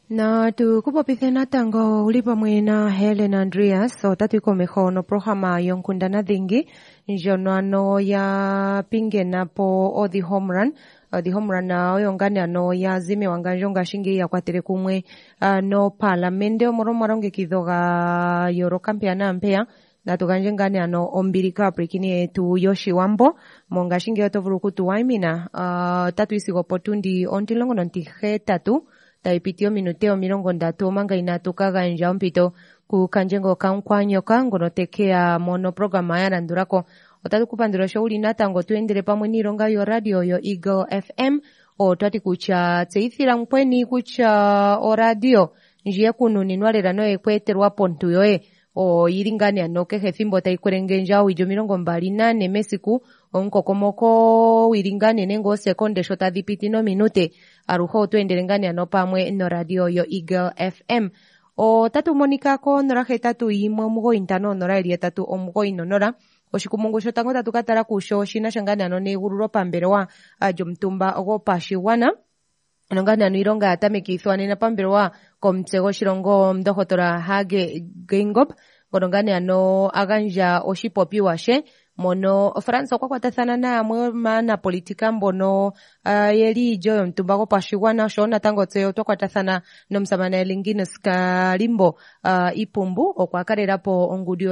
Na tukupopithe natango ulipa mwina Helen Andreas otatu ikomeho no programa yonkundana dhingi njono ya pinge napo the home run na oyongani ano ya zime wanganjonga shingi ya kwatere kumwe no palamende omoromwaronge kithoga yoro kampeana ampea na tuganjengani ano ombirika aprikini etu yoshi wambo monga shingi yotovurukutu waimina tatu isigo potundi ontilongo nontihe tatu taipitio minuteo milongo ndatu manga inatukaga nja mpito ku kanjengo kankwanyoka ngonotekea mono programa ya randurako otatu kupandiro shauri natango tuendele pamwe nironga yo radio yo Eagle FM otati kucha tseithira mpweni kucha o radio njie kunu ninwalera no ekweterwa pontu yoe o iringani anoke hethimbo taikwerengenja wijo milongo mbali nane mesiku onkokomoko wiringani nengo sekonde shota dhipitino minute aruho tuendelengani ano pamwe no radio yo Eagle FM o tatu monika ko noraje tatu imo mugo intano nora elia tatu omugo inonora oshikumungu shotango tatu katara kusho shina shangani ano negururo pamberewa jomtumba ogo pashiwana anongani ano ironga atamekithwa nena pamberewa komtsego shirongo mdohotora Hage Geingob ngorongani ano aganja oshipopi washe mono Fransa kwa kwatathana na amwe mana politika mbono yeli joyo mtumbago pashiwana shona tango tseo to kwatathana no msamana lingine skalimbo ipumbu okwakarerapo ongudio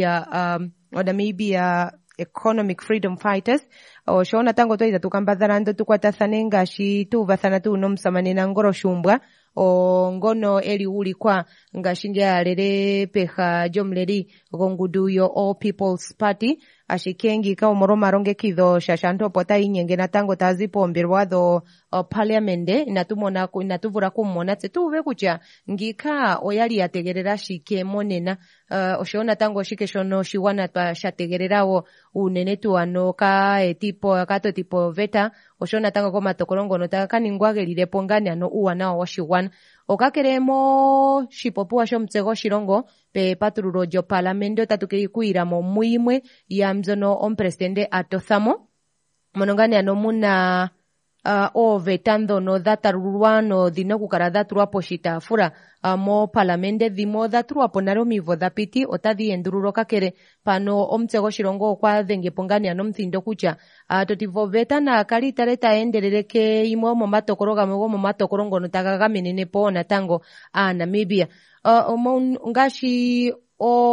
Namibia Economic Freedom Fighters shona tango to tukambadharando tukwatathane ngashi tuvathana tu no msamane na ngoro shumbwa ngono eli uli kwa ngashinja lere peha jomleri gongudu yo All People's Party ashikengi ka omoroma ronge kidho shashanto pota inyenge natango tazipo mbirwado parliamente natumona natuvura kumona tsetuve kucha ngika oyali yategerera shike monena oshona tango shike shono shiwana pa shategererawo unenetu ano ka tipo veta oshona tango koma tokolongo no takaningwagelire pongani ano uwana wa shiwana okakeremo shipopuwa shomtsego shirongo pe patururo jo parlamento tatukeikuira mo muimwe ya mzono ompresidente atothamo monongani ano muna vetando no dhatarurwa no dhino kukara dhaturwa poshitafura mo parlamente dhimo dhaturwa ponaro mivo dhapiti otadhi endururo kakere pano omtsego shirongo kwa dhenge pongani ano mthindo kucha totivo veta na kali tareta enderereke imo mo matokoro gamwe mo matokoro ngono tagagamenene po natango Namibia ngashi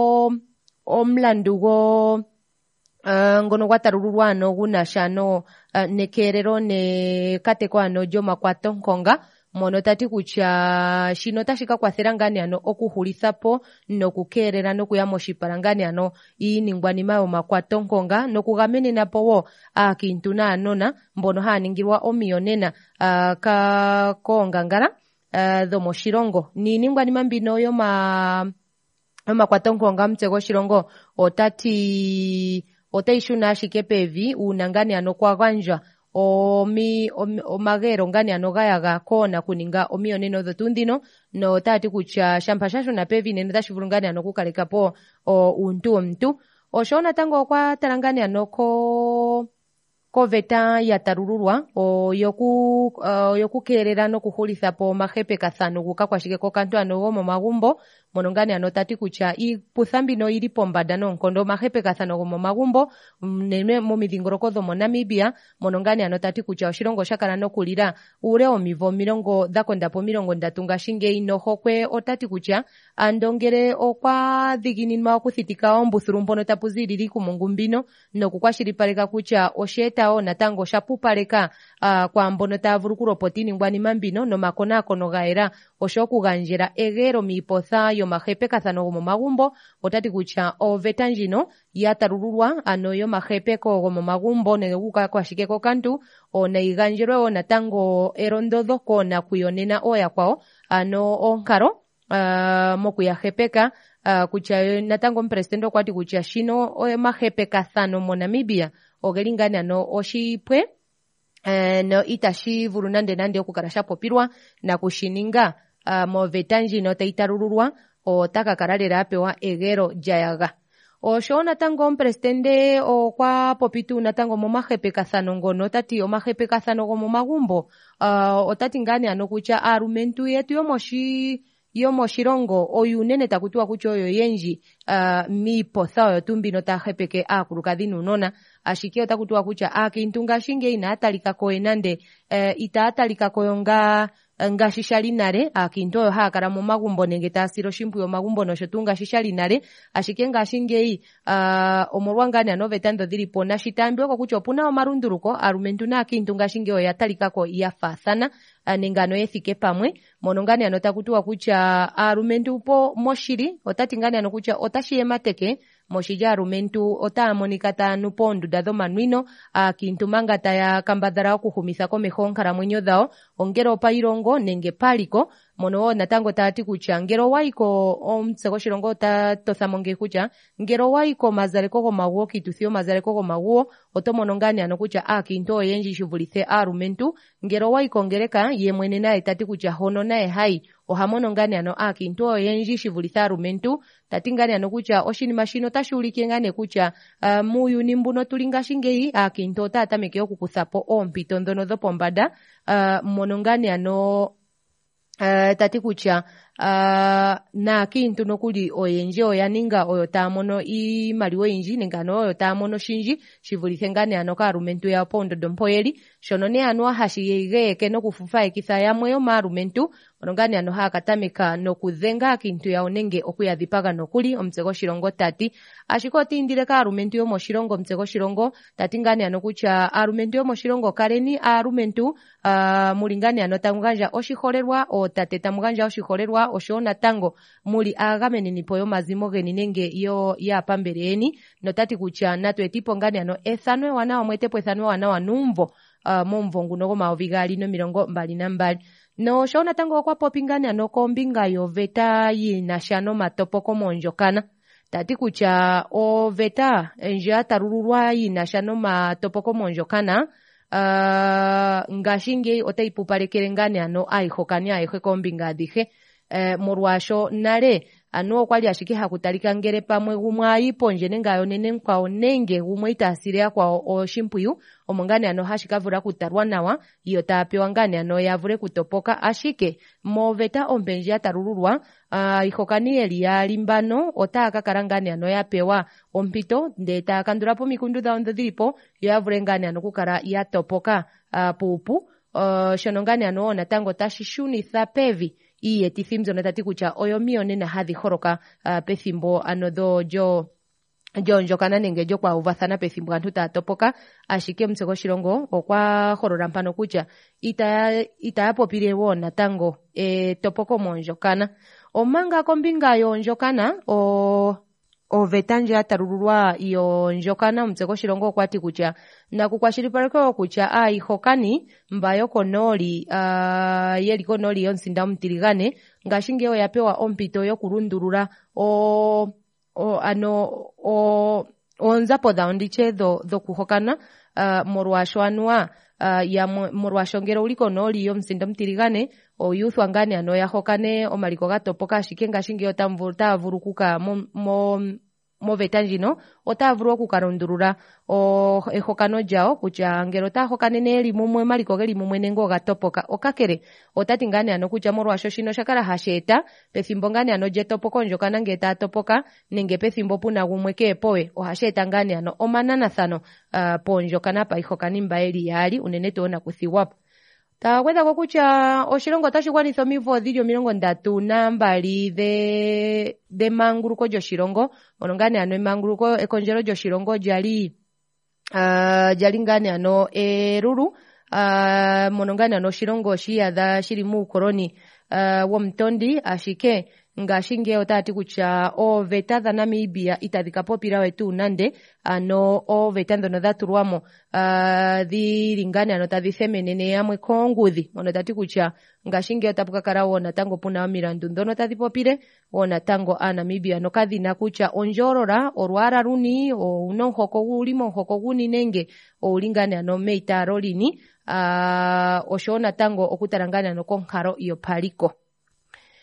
omlandugo ngono gwatarururwa no gunashano nekerero ne katekwano joma kwatonkonga mono tati kucha shino tashika kwathera ngani ano okuhulisapo nokukerera nokuyamo shiparangani ano iningwani mayo makwatonkonga nokugamenena powo akintuna anona mbono haningirwa omionena ka kongangara dhomo shirongo ni ningwani mambino yo makwatonkonga mtsego shirongo otaishuna shikepevi unangani ano kwaganja omagero ngani ano gayaga kona kuninga omioneno dhotundino no tati kucha shampashasho na pevi nene tashivulungani ano kukalekapo mtu oshona tango kwa tarangani ano veta yatarururwa yokukerera no kuhulisapo mahepe kathano kukakwashike kantu ano gomo magumbo monongani ano tati kucha iputhambi no ilipo mbada no nkondo mahepe kathano gomo magumbo neme mo midhingoroko dhomo Namibia monongani ano tati kucha oshirongo shakala no kulira ure omivo milongo dhakondapo milongo ndatu ngashinge inohokwe otati kucha andongere okwa dhigininwa okuthitika ombuthuru mpono tapuzilili kumungumbino no kukwashilipaleka kucha oshetao natango shapupaleka kwa mbono tavulu kuropotini ngwani mambino no makonakono gaera oshokuganjera egero mipotha yo mahepe kathano gomo magumbo otati kucha ovetanjino yatarururwa ano yo mahepe ko gomo magumbo neguka kwashikeko kantu oneiganjerwe natango erondodho kona kuyonena oya kwao ano onkaro mokuyahepeka kucha natango mpresidente kwati kucha shino mahepe kathano mo Namibia ogelingani ano oshipwe no itashi nande okukarasha popirwa na kushininga mo vetanji no taitarururwa otakakaralera apewa egero jayaga osho natango ompresidente okwa popitu natango momahepekathano ngono tati omahepekathano gomomagumbo otati ngani ano kutya aalumentu yetu yomoshilongo oyo unene takutiwa kutya oyo yenji miipotha oyo tumbino taya hepeke aakulukadhi nuunona ashike otakutiwa kutya aakiintu ngashingeyi inaya talikako nande itaya talikako yonga ngashi shali nale aakiintu oyo haya kala momagumbo nenge taya sile oshimpwiyu omagumbo nosho tuu ngashi shali nale ashike ngashingeyi omolwa ngani ano vetando dhilipo nashitaambiwako kutya opuna omalunduluko aalumentu naakiintu ngashingeyi oya talikako yafaathana nenge ano yethike pamwe mono ngani ano takutiwa kutya aalumentu moshili otati ngani ano kutya otashi yemateke moshilya aalumentu otaya monika taya nu poondunda dhomanwino aakiintu manga taya kambadhala okuhumitha komeho oonkalamwenyo dhawo ongele opailongo nenge paliko mono wo natango tayati kutya ngele owayiko omutse goshilongo otatothamo ngeyi kutya ngele owayiko omazaleko gomaguwo kiituthi yomazaleko gomaguwo oto mono ngani ano kutya aakiintu oyendji shivulithe aalumentu ngele owayiko ongeleka ye mwene naye tati kutya hono naye hayi ohamono ngani ano aakiintu oyendji shivulithe aalumentu tati ngani ano kutya oshinima shino otashi ulike ngani kutya muuyuni mbuno tuli ngashingeyi aakiintu otaya tameke okukuthapo oompito dhono dhopombanda mono ngani ano tati kutya naakiintu nokuli oyendji oya ninga oyo taya mono iimaliwa oyindji nenge ano oyo taya mono shinji shivulithe ngani ano kaalumentu yawo poondondo mpo yeli shono ne ano hashi geyeke nokufufaikitha yamwe yomaalumentu ono ngani ano haya katameka nokudhenga aakiintu yawo nenge okuyadhipaga nokuli omutse goshilongo tati ashike otiindile kaalumentu yomoshilongo omutse goshilongo tati ngani ano kutya aalumentu yomoshilongo kaleni aalumentu muli ngani ano tamu gandja oshiholelwa ootate tamu gandja oshiholelwa oshowo natango muli aagameninipo yomazimo geni nenge yaapambele yeni notati kutya natwetipo ngani ano ethano ewanawa mwetepo ethano ewanawa numvo momumvo nguno 2022 noshowo natango okwa popi ngani ano kombinga yoveta yinasha nomatopoko moondjokana tati kutya oveta ndjo yatalululwa yinasha nomatopoko moondjokana ngashingeyi otayi pupalekele ngani ano aihokani ayehe kombinga adhihe molwaasho nale ano okwali ashike hakutalika ngele pamwe gumwe ayi pondje nenge ayonene nkwawo nenge gumwe itaasile yakwawo oshimpwiyu omo ngani ano hashi kavula kutalwa nawa yo taya pewa ngani ano yavule kutopoka ashike moveta ompenji yatalululwa ihokani yeli yaali mbano otaya kakala ngani ano yapewa ompito ndee taya kandulapo omikundu dhawo dho dhilipo yo yavule ngani ano kukala yatopoka puupu shono ngani ano natango tashi shunitha pevi iiyetithi mbyono tati kutya oyo miyonena hadhi holoka pethimbo ano lyoondjokana nenge lyokwauvathana pethimbo aantu taya topoka ashike omutse goshilongo okwa holola mpano kutya itaya popile wo natango etopoko moondjokana omanga kombinga yoondjokana oveta ndjo yatalululwa yoondjokana omutse goshilongo okwati kutya nakukwashilipaleke wo kutya aihokani mba yokonooli yeli konooli yomusinda omutiligane ngashingeyi oyapewa ompito yokulundulula oonzapo dhawo nditye dhokuhokana molwaasho anuwa molwaasho ngele uli konooli yomusinda omutiligane oyuuthwa ngani ano yahokane omaliko gatopoka ashike ngashingeyi otaya vulu kuka moveta ndjino otaya vulu okukalundulula ehokano lyawo kutya ngele otaya hokanene yeli mumwe maliko geli mumwe nenge ogatopoka okakele otati ngani ano kutya molwaasho shino shakala hashi eta pethimbo ngani ano lyetopoko ndjokana ngele taya topoka nenge pethimbo puna gumwe keepowe ohashi eta ngani ano omananathano poondjokana paihokani mba yeli yaali unene tuu nakuthigwapo taya gwedhako kutya oshilongo otashi gwanitha omimvo dhili 32 dhemanguluko lyoshilongo ono ngani ano emanguluko ekondjelo lyoshilongo lyali ngani ano elulu mono ngani ano oshilongo shiyadha shili muukoloni womutondi ashike ngashingeyi otati kutya ooveta dha Namibia itadhi kapopila wetu nande ano ooveta dhono dhatulwamo dhili ngani ano tadhi themenene yamwe koongudhi mono tati kutya ngashingeyi otapu kakala wo natango puna omilandu dhono tadhi popile wo natango Namibia no kadhina kutya ondjoolola olwaala luni una omuhoko guli momuhoko guni nenge ouli ngani ano meitalo lini oshowo natango okutala ngani ano konkalo yopaliko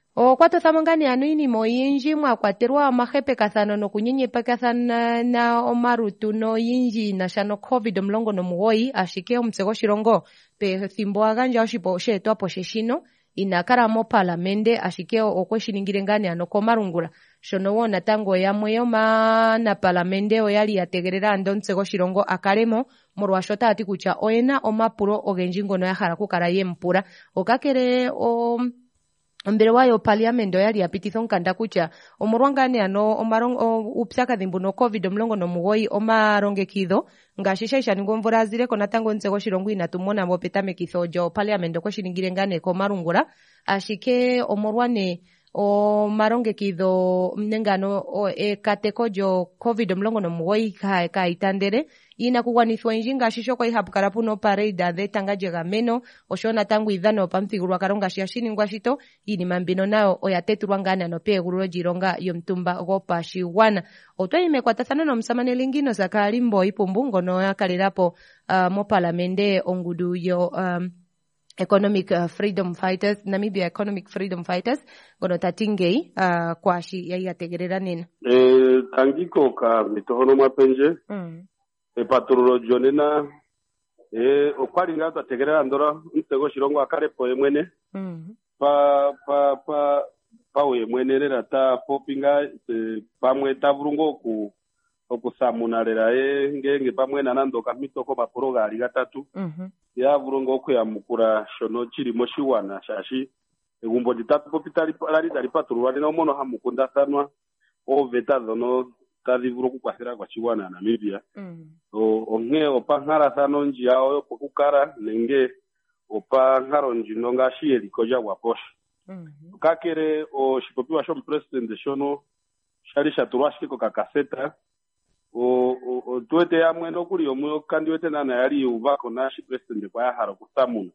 Kwato thamangani anu ini moyinji mwakwaterwa mahepe kathano no kunyenyepa kathana na omarutu no yinji na shano COVID mlongo no muwoi ashike omtsego shirongo pe thimbo aganja oshipo shetu apo sheshino inakara mo palamende ashike okweshiningire ngani ano komarungula shono wona tango yamwe na palamende oyali yategerera ando ntsego shirongo akalemo morwashota ati kucha oyena omapuro ogenji ngono yahala kukala yempura okakere mbere wayo parliament yali yapititha nkanda kucha omurwangane ano upsaka no COVID mlongo no mugoyi omarongekidho ngashisha ishaningo mvura azireko natango ntsego shirongo inatumona mopetamekitho jo parliament okweshiningire ngane komarungula ashike omurwane omarongekidho mnengano kateko jo COVID mlongo no mugoyi ka itandere ina kugwanithwa injinga shisho kwa ihapukara puno parade athe tangaje gameno oshona tangu idhano pamthigurwa karonga shiashiningwa shito ini mambino nao oyateturwa ngana no pegururo jironga yomtumba gopashiwana otwaime kwatathana no msamane lingino sakalimbo ipumbungo no yakalirapo mo palamende ongudu yo economic freedom fighters Namibia economic freedom fighters gono tatingei kwashi yategerera nina tangiko ka mitohono mapenje patururo jonena okwali ngata tegerera ndora ntego shirongo akarepo yemwene pa yemwene rera ta popinga pamwe tavurungo okusamunarera ngenge pamwe nanando kamitoko maporoga ali gatatu ya vurungo okuyamukura shono chirimo shiwana shashi egumbo ditatu popitali ali paturura lino mono hamukunda sanwa oveta zono tadivuro kukwasira kwa chiwana na Namibia onge opanhara thano njia oyo pokukara nenge opanharo njino ngashi elikoja waposha kakere o shipopiwa sho president shono shali shaturwashike ko kakaseta o tuete yamwe nokuri omwe kandi wete nana yali ubako na shi president kwa yaharo kusamuna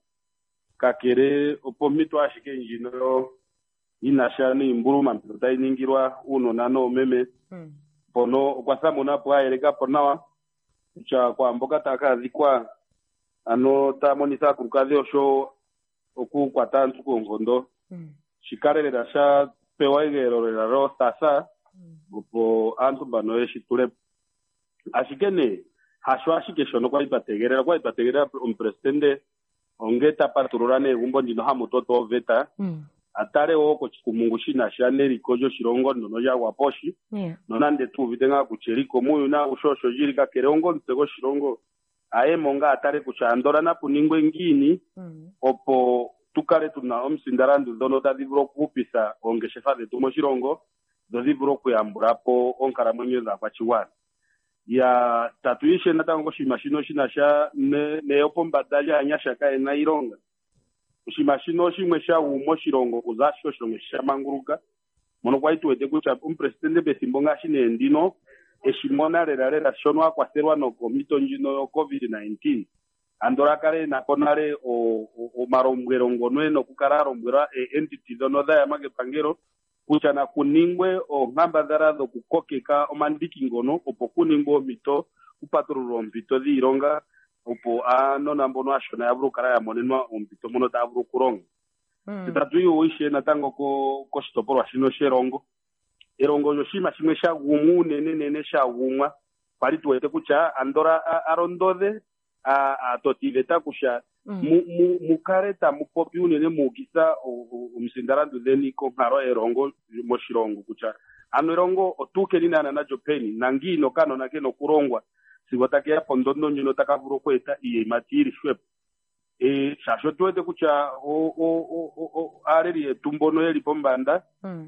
kakere opomito ashike njino inashani imburuma mpita iningirwa uno nano meme pono kwasamuna po aereka ponawa cha kwa mboka takazikwa ano tamonisa kukazi osho oku kwatantu kongondo shikarerera sha pewa igero ro sasa upo antu bano eshitule ashikene hashwa shikeshono kwa ipategerera presidente ongeta patururane gumbo ndino hamutoto veta atare woko chikumungu shina shaneri kojo shirongo ndono ya waposhi nonande tu vitenga kucheriko muyu na ushosho jirika kerongo ntego shirongo aye monga atare kuchandora na puningwe ngini opo tukare tuna omsindarandu ndono tadivuro kupisa ongeshefa zetu mo shirongo dozivuro kuyamburapo onkara mwenyeza kwa chiwana ya tatuishe natango shimashino shinasha ne opombadaja anyasha kae na ironga ushimashino shimwe sha umo shirongo uzasho shirongo shamanguruka mono kwaituwete kucha presidente besimbo ngashine ndino eshimona rera shonwa kwaserwa no komito njino yo COVID-19 andora kare na konare o marombwero ngonwe no kukararombwera entity zono da yamage pangero kucha na kuningwe o ngamba dharado kukokeka omandiki ngono opo kuningwo mito upatururo mpito dhironga opo anona mbono ashona yaburu kara ya monenwa ompito mono taburu kuronga tatu yo uishe natango ko shitoporo shino sherongo erongo yoshima shimwe sha gumu nene sha gumwa pali tuwete kucha andora arondode atotiveta kusha mukareta mupopi unene mugisa umsindarandu dheni ko ngaro erongo moshirongo kucha ano erongo otuke nina na jopeni nangino kano nake no kurongwa sigotake ya pondondo njino takavuro kweta iye matiri shwep shasho tuwete kucha areri tumbono yeli pombanda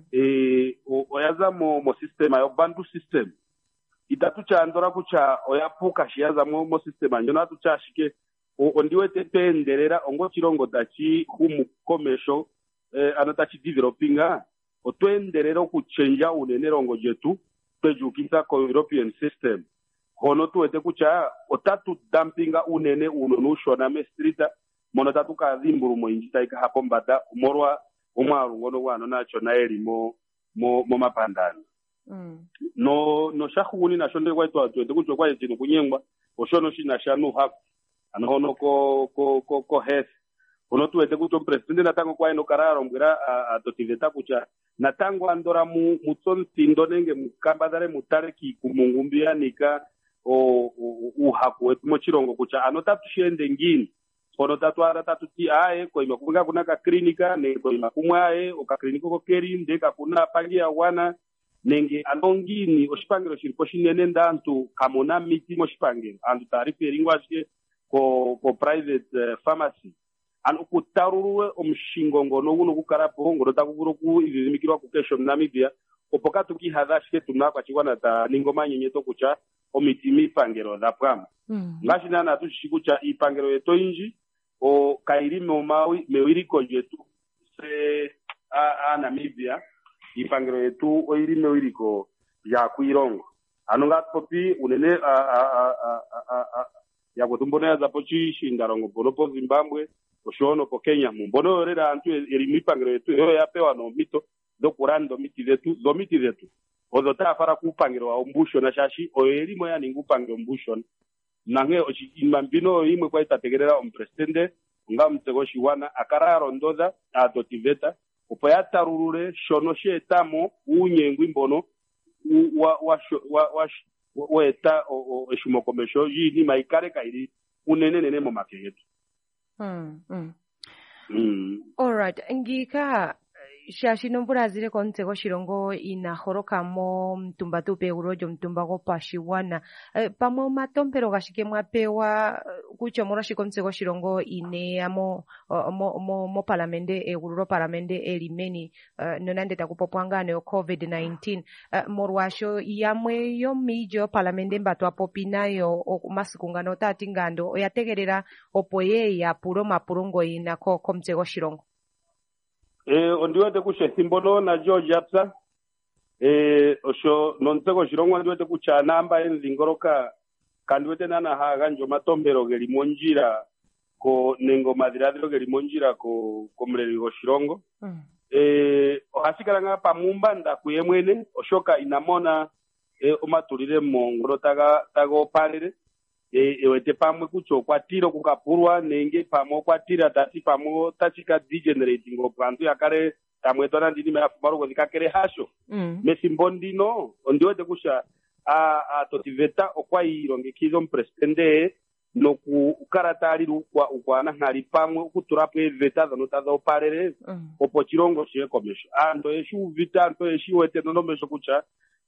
oyaza mo system ayo bantu system itatucha andora kucha oyapuka shiyaza mo system anjona tucha shike ondiwete penderera ongo chirongo tachi humu komesho anatachi developinga otwenderera kuchenja unene rongo jetu pejukisa ko European system hono tuwete kucha otatu dumpinga unene unonushona mestrita mono tatu kazimburu mo injita ika hapo mbada morwa omwaru ngono wano nacho na elimo mo mapandani no shahuni na shonde kwaito tuwete kucho kwa yetino kunyengwa oshono shina shanu hapo anono ko health tuwete kuti presidente natango kwa ino kararo mbwira atotiveta kucha natango andora mutsonsindo nenge mukambadare mutareki kumungumbiyanika uhaku wetu mochirongo kucha anotatushende ngini kono tatwara tatuti aye koima kunga kuna ka klinika ne koima kumwe aye okakliniko kokeri ndeka kuna pangia wana nenge anongini oshipangiro shiripo shinene ndantu kamona miti moshipangiro antu tariferingwashe ko private pharmacy anokutarurwe omushingo ngono uno kukarapo ngono takuvuro ku izimikirwa ku kesho Namibia opoka tukihadhashike tunakwa chikwana ta ningoma nyenyeto kucha omiti mipangiro dapwama ngashina na tushikucha ipangiro yeto inji o kairi momawi mewiriko jetu se Namibia ipangiro yetu oiri mewiriko ya kuirongo anonga popi unene ya kutumbona za pochi shindarongo bonopo Zimbabwe oshono po Kenya mumbono rera antu erimipangiro yetu yo yapewa no mito do kurando miti zetu odota para kupangiro wa umbusho na shashi oyelimo ya ningupangiro umbusho nange imambino imwe kwa itategerera presidente nga mtego shiwana akararo ndoza adotiveta upo yatarurure shono shetamo unyengwi mbono wa eta eshimokomesho yini maikare kairi unenenene mo makeyetu. All right, ngika shashino mburazire kontego shirongo inahoroka mo mtumbatu pe urojo mtumbago pashiwana pamo matompero gashike mwapewa kucho moroshi kontego shirongo ine amo mo palamende ururo palamende elimeni nonande takupopwangane o COVID-19 morwasho yamwe yo mijo palamende mbatwa popinayo masikungano tatingando oyategerera opoye ya puro mapurungo inako komtego shirongo. Ondiwete kushe simbono na George Apsa osho nontego shirongo ndiwete kucha namba enzingoroka kandiwete nana haga njo matombero geli monjira ko nengo madiradiro geli monjira ko mleligo shirongo ohasikala pa mumba nda kuyemwene oshoka inamona omatulire mongoro tago palere ewete pamwe kucho kwatiro kukapurwa nenge pamwe kwatira tati pamwe tachika degenerating opantu yakare tamwe tona ndini mera fumaro zikakere hasho mesimbondino ondiwete kusha totiveta okwairongekizo presidente no kukarataliru ukwana nkali pamwe ukuturapo eveta zanotaza oparere opo chirongo shekomesho ando eshuvita anto eshiwete nonomesho kucha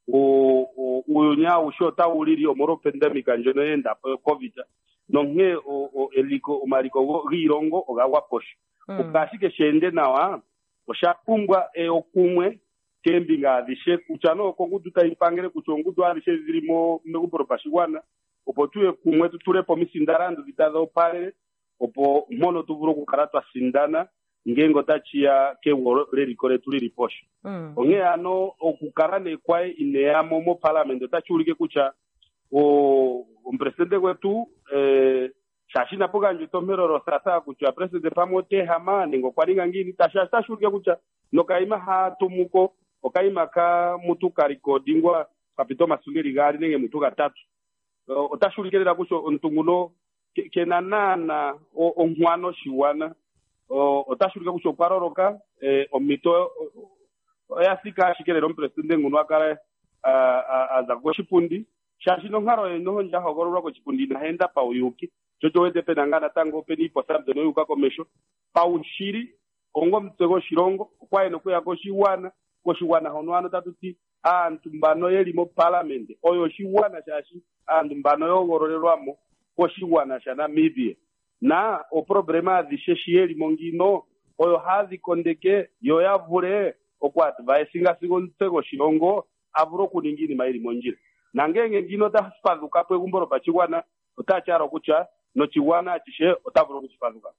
uyonya ushota uliri omoro pandemic anjono enda covid nonge eliko umariko girongo ogawa posho ukashike shende nawa oshakungwa okumwe kembinga adishe kuchano kongutu taipangere kuchongutu adishe zirimo mekupropashikwana opo tuye kumwe tutulepo misindarando zitaza opale opo mono tuvuro kukaratwa sindana ngengo tachia ke lerikore tuliri posho onge ano okukarane kwae ineamo mo parliament tachulike kucha presidente wetu shashina poga njitomero sasa kucha presidente pamote hama ningo kwalinga ngini tashulike kucha nokaima hatumuko okaima ka mutuka recordingwa kapito masungeri gari nenge mutuka tatu otashulikelera kucho ntunguno kenanana onhwano shiwana otashulika kucho kwaroroka omito oyasika shikelero presidente nguno akara azago chipundi shashino ngaro eno nja hogorora ko chipundi nahenda pa uyuki chocho wete penangana tango peni posabde no yuka komesho pa unshiri ongo mtego shirongo kwaeno kuya ko shiwana honwano tatuti antu mbano yeli mo parliament oyo shiwana shashi antu mbano yogororerwamo ko shiwana sha Namibia na o problema adisheshi yeli mongino oyo hazi kondeke yo yavure okwa advice ngasigo ntego shirongo avuro kuningini maili monjira nangenge ngino taspazuka pwe kumboro pachiwana otacharo kucha no chiwana achishe otavuro kuchipazuka.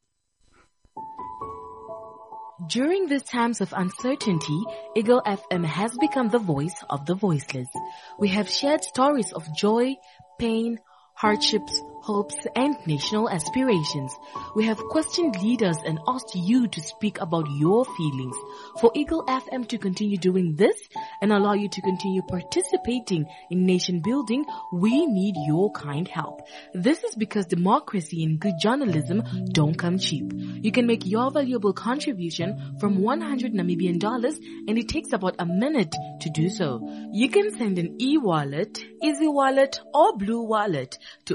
During these times of uncertainty, Eagle FM has become the voice of the voiceless. We have shared stories of joy, pain, hardships, hopes, and national aspirations. We have questioned leaders and asked you to speak about your feelings. For Eagle FM to continue doing this and allow you to continue participating in nation building, we need your kind help. This is because democracy and good journalism don't come cheap. You can make your valuable contribution from 100 Namibian dollars, and it takes about a minute to do so. You can send an e-wallet, easy wallet, or blue wallet to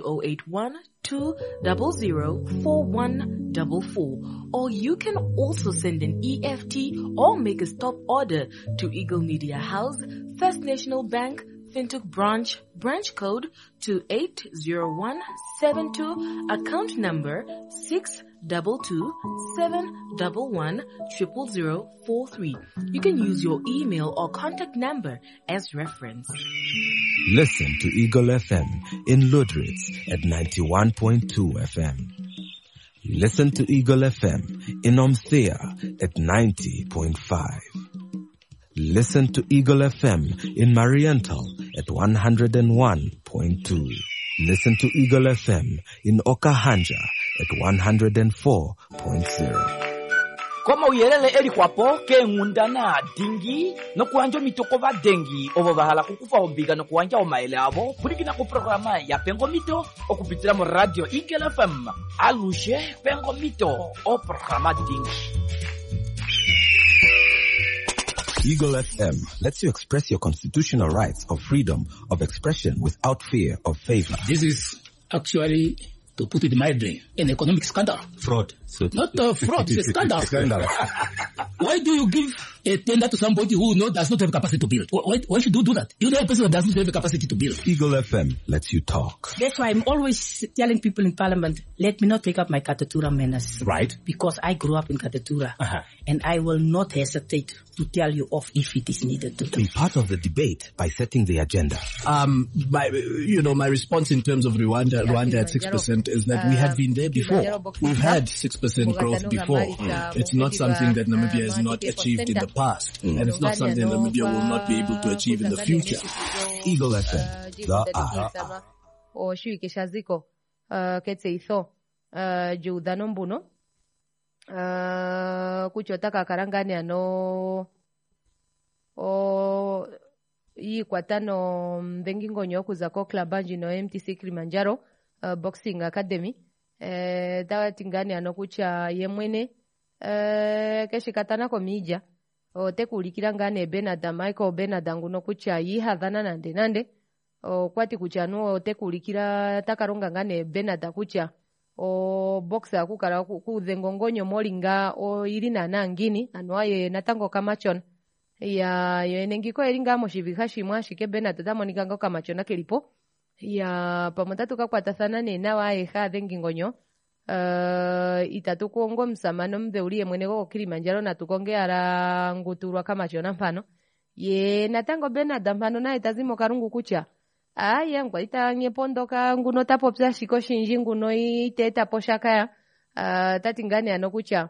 081-200-4144. Or you can also send an EFT or make a stop order to Eagle Media House, First National Bank, Fintuk branch code 280172, account number 622-711-00043. You can use your email or contact number as reference. Listen to Eagle FM in Ludritz at 91.2 FM. Listen to Eagle FM in Omthea at 90.5. Listen to Eagle FM in Mariental at 101.2. Listen to Eagle FM in Okahanja at 104.0. Koma uyelele eli kwapo ke ngundana dingi no kuanjo mitoko va dengi ovo bahala kukufa ombiga no kuanja omaele avo kulikina ku programa ya Pengo Mito okupitira mo radio Eagle FM alushe Pengo Mito o programa dingi. Eagle FM lets you express your constitutional rights of freedom of expression without fear of favor. This is actually, to put it mildly, an economic scandal. Fraud. So not fraud, it's a scandal. Why do you give a tender to somebody who does not have capacity to build? Why should you do that? You know a person who doesn't have the capacity to build. Eagle FM lets you talk. That's why I'm always telling people in Parliament, let me not take up my Katatura menace. Right. Because I grew up in Katatura. And I will not hesitate to tell you off if it is needed to do. Be part of the debate by setting the agenda. My response in terms of Rwanda at 6% is that we have been there before. We've had 6% growth before. It's not something that Namibia has not achieved in the past. And it's not something Namibia will not be able to achieve in the future. Eagle FM. Kuchotaka karangani ano ikwatano mbengingo nyoku za Kokla Banji no MTC Kilimanjaro Boxing Academy dawa tingani ano kucha yemwene keshikatana komija otekulikira ngane Benada Michael Benada nguno kucha yihadhana nande kwati kuchanu otekulikira takaronga ngane Benada kucha o boxa kukara kuzengongonyo molinga o irina nangini anwaye natango kamachon ya yenengiko eringa moshivika shimwa shike Benada tamonika kamachona kelipo ya pamotatu kakwata sana nena wae khadengingonyo itatu kuongo msamano mbeuli mweneko Kilimanjaro na tukonge ara nguturwa kamachona mpano ye natango Benada mpano na itazimo karungu kucha ngwa ita nyepondoka nguno tapo psa shiko shinji nguno iteta poshaka tatingane ano kucha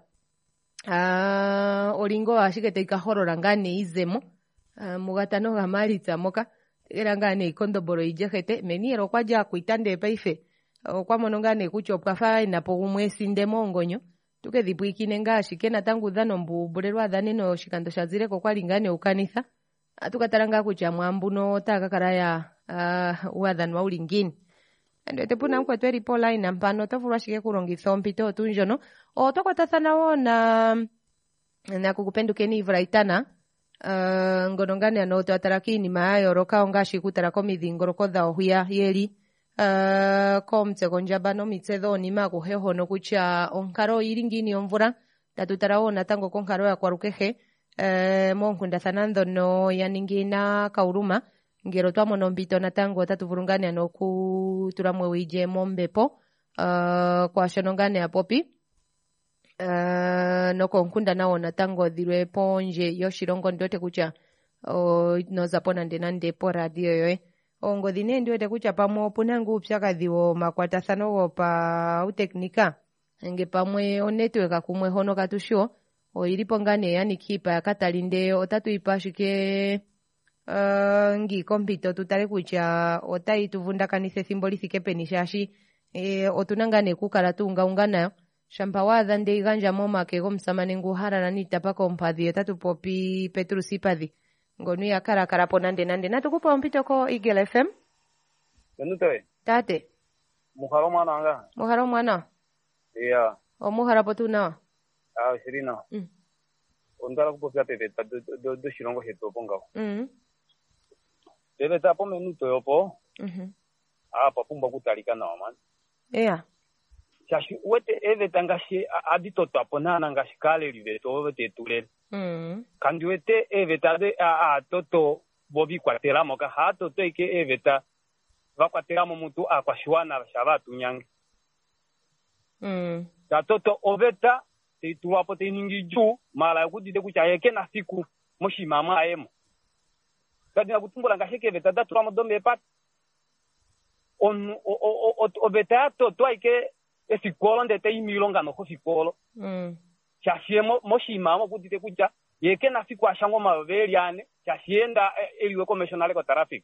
olingo ashikete ikahorora ngane izemo mugatano gamalitsa moka erangane ikondoboro ijekete meniero kwaja kuitande paife kwa monongane kuchopka fa inapo umwesi ndemo ngonyo tukedhipwikine ngashikena tangu dhano mbubulerwa dhaneno shikando shazire ko kwalingane ukanisa atukataranga kucha mwambuno takakaraya wadhan waulingini ando tepuna mkwe tweri pola ina mpano tofurwa shike kurongitha ompito tunjono otokwatathana wona na kukupendukeni ivraitana ngonongane ano twatarakini maayoroka ongashi kutarako midhingoroko dhao huya yeli komtseko njabano mitsedhoni makuhehono kucha onkaro iringini omvura tatutarawona tango konkaro ya kwarukehe monkundathana ndhono yaningina kauruma ngero twamono mpito natango tatuvurungane ano kuturamwe wije mombepo kwa shonongane apopi nokonkunda nawo natango dhirwe ponje yoshilongo ndote kucha nozapona ndenande po radio yoe ongo dhine ndote kucha pamwe punangu upyakadhiwo makwatathano wo pa uteknika nge pamwe onetweka kumwe hono katusho ilipo ngane yani kipa yakatalinde otatu ipashike ngi kompito tutale kucha otai tuvundakanise thimbo lithike penishashi otunangane kukala tuungaunga nayo shampa waadha nde iganja momake gomsamane ngu harala nitapaka ompadhi etatu popi Petrus Ipadhi ngono yakarakara po nande natukupa ompito ko Eagle FM. Benute tate muharo mwana anga muharo mwana iya muhara po tuna shirina ondala kupopya pepeta do shilongo shetu opo ngaho pepeta po menuto yopo apa pumba kutalika nawa man iya shashi wete eveta ngashi aditoto apo nana ngashi kale liveto wete tulele kandi wete eveta de toto bobi kwatelamo ka hato teke eveta vakwatelamo mutu akwashwana shabatu nyange toto oveta teituwapo teiningi juu mala yakudide kuchayeke na siku moshimama ayemo kadina kutumbula ngasheke eveta datulamo dombe pat oveta toto aike efikolo ndete imilonga noko fikolo chashie moshimama kudide kucha yeke na siku ashango maveliane chashienda eliwe commissionale ko traffic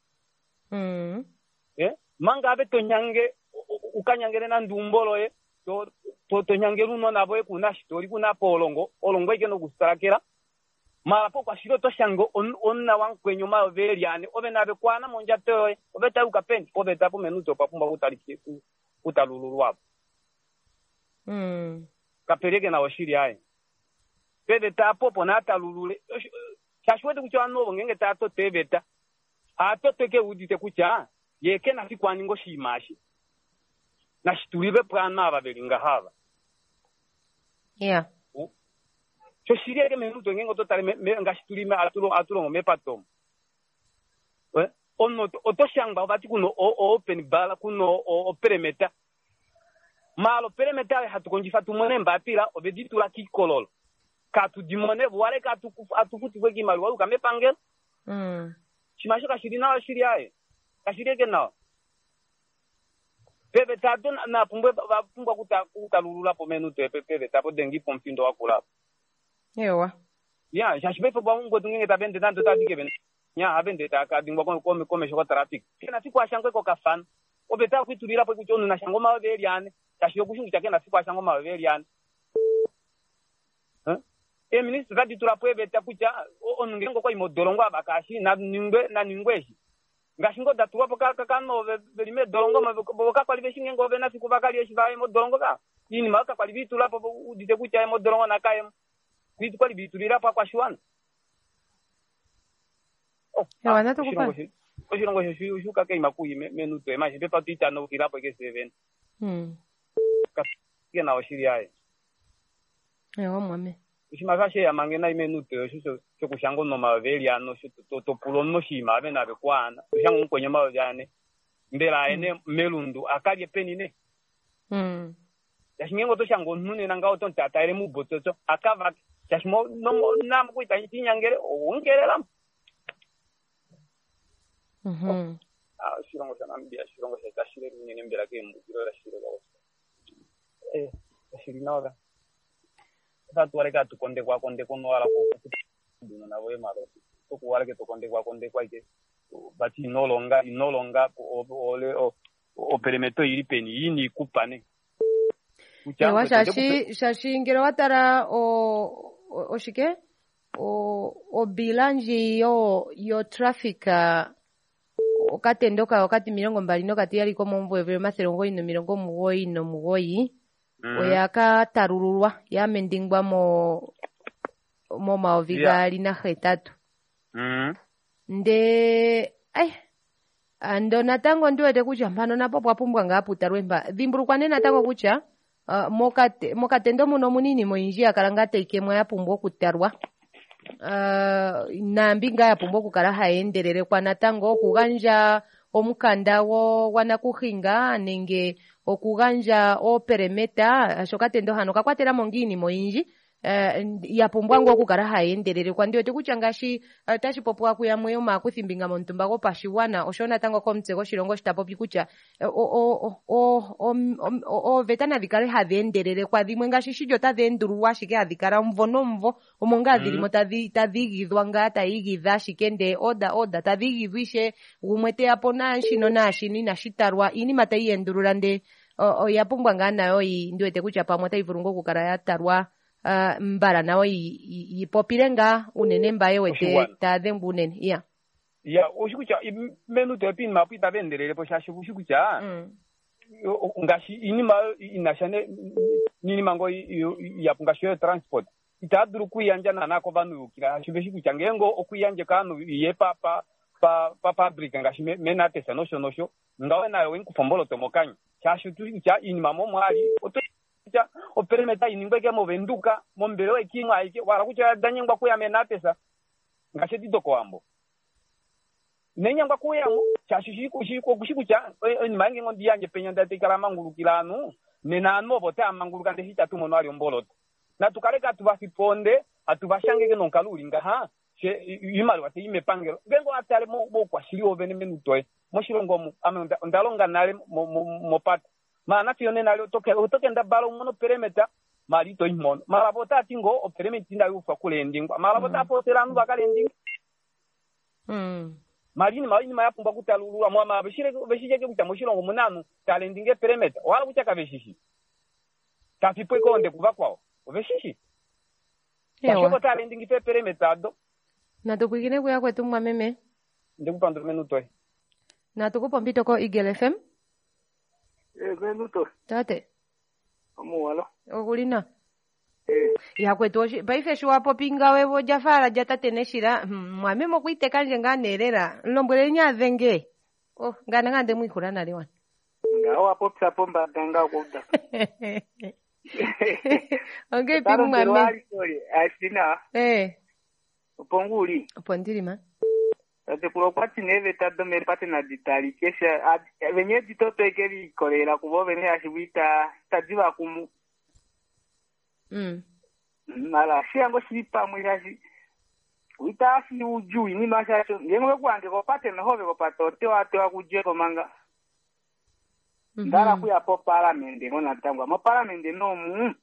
manga abe tonyange ukanyangere na ndumbolo ye to nyangere uno nabo ye kuna shitori kuna polongo olongo ike no gustarakera mara po kwa shiro to shango onna wankwenyo maveliane obe nabe kwana monja toye obe taruka pen obe tapo menuto papumba utaliki utalululwa kapereke na washiri aye pede tapo ponata lulule shashwete kucha no ngenge tato tebeta ato teke udite kucha yeke na sikwani ngo shimashi na shitulibe prana ababelinga haba yeah so shireke menuto ngengo totale nga shitulime atulo mepatom onno otoshanga bati kuno open bala kuno operemeta malo peremeta hatukonjifa tumone mbapira obeditula kikololo katu dimone wale katu atufuti kweki mali walu kamepangel shimasho kashirina wa shiriae kashireke nao pepe tato na pumbwe kutalulula po menuto pepe tapo dengi pomfindo wakula yewa ya shashibefe kwa mungu tungenge tabende tanto tadike ben nya habende takadingwa kome shoko traffic kena siku ashangwe ko kafan obeta kwitulira po kuchonu na shango maweliane kashiyo kushungu chake na siku ashango maweliane ministre kadi tulapuebe takucha onungengo kwa imodolongo abakashi na ningweshi ngashingo datuwapo kakano belime dolongo maboka kwa libeshi ngengo bena siku bakali yeshi bae modolongo ka ini maka kwa libitu lapo udite kucha modolongo na kaem bitu kwa libitu lirapo kwa shwan wana tukupa oshilongo shuka ke makuyi menuto emaje pepa tita no kirapo ke 7 kana oshiri aye mwame ushimavashe amangena imenuto yosho chokushango no maveliano to pulono shima abe nabe kwana ushango kwenye maveliane mbela ene melundu akali penine yashingengo to shango nune nangao to tataire mu bototo akava yashimo no nam kuita tinyangere ongerela shirongo sana mbia shirongo setashire nyene mbela ke mbiro la shiro shirinaga tatuwale ka tukonde kwa kono wala ko duno na we malo to kuwale ke tukonde kwa ike bati inolonga ole o perimeto iri peni ini kupane wa shashi ngero watara o shike o bilanji yo traffic okatendoka wakati mirongo mbali no kati yali ko mombo evere maserongo ino mirongo mugoyi oyaka tarululwa yamendingwa mo maovigali na hetatu nde ando natango ndiwete kucha mpano napo pwapumbwa ngaputa lwemba dhimbulukwane natango kucha mokatendo muno munini moinji akalanga teikemwe yapumbwa okutarwa nambi nga yapumbwa okukala hayendelele kwa natango okuganja omukanda wanakuhinga nenge okuganja operemeta ashokatendo hano kakwatela mongini moinji yapumbwa ngo okukala hayendelele kwa ndiwete kucha ngashi tashipopwa kuyamweyo makuthimbinga montumba gopashiwana osho natango komutse goshilongo shitapopi kucha vetana vikale hadhendelele kwa dhimwe ngashi shilyo tadhendululwa shike hadhikala mvo nomvo omo nga dhilimo tadhigidhwa nga tayigidha shikende oda tadhigidhwishe gumwe teyapo nashino nashini nashitarwa inima tayiyendulula nde yapumbwa nga nayo ndiwete kucha pamwe taivurungo kukara yatarwa mbara nayo yipopile nga unene mbaye wete tadhengu unene ya ushikucha menu tepin mapita venderele po shashi ushikucha ngashi inima inashane nini mango yapungasho transport itaduru kuyanja nanako vanu kila shibeshi kuchangengo okuyanje kanu yepa pa fabric ngashi menate sanosho ngawe nayo wenkufombolo tomokanya shashi tu cha inima momwali otocha operemeta iningweke movenduka mombelo ekimwa ike wala kucha danyengwa kuya menate sa ngashi didoko ambo nenyangwa kuyamo chashishiko kushikucha nimange ngondi yanje penya ndatekala mangulukilanu nenano bota manguluka ndeshita tumono ali omboloto na tukareka tubasiponde atubashangeke nonkaluli nga imali wate imepangelo ngengo atale mo kwashili ovene menutoe moshilongo mu ndalonga nale mo pat mana tione nale otoke ndabalo mono perimeter mali to imono mala bota tingo o perimeter nda ufa kulendingwa mala bota potelanu bakalending malini mayapumba kutalulwa mwama beshije kucha moshilongo munanu talendinge perimeter wala kucha kabeshishi tafipo ikonde kuva kwao oveshishi tashoko talendingi perimeter do na tukwigine kuya kwetu mwameme ndikupandura minuto na tukupo mpito ko Eagle FM minuto tate amuwalo okulina ya kwetu paife shiwapo pinga wevo jafara jatateneshira mwamemo kuiteka nje nganerera lombwele nyavenge ngana ngande mwikura nali wana ngawa popsa pomba ganga kuda onge pingu mwame asina uponguli upondiri ate kulokwati neve tado meripate na ditali kesha venye ditoto ekeli kolera kubo vene ashibita tajiva kumu mala shiango shilipa mwilashi wita ashi uju ini mashacho ngengo kwange kopate na hove kopato tewa kujeko manga ndala kuya po parliament ngona tangwa mo parliament no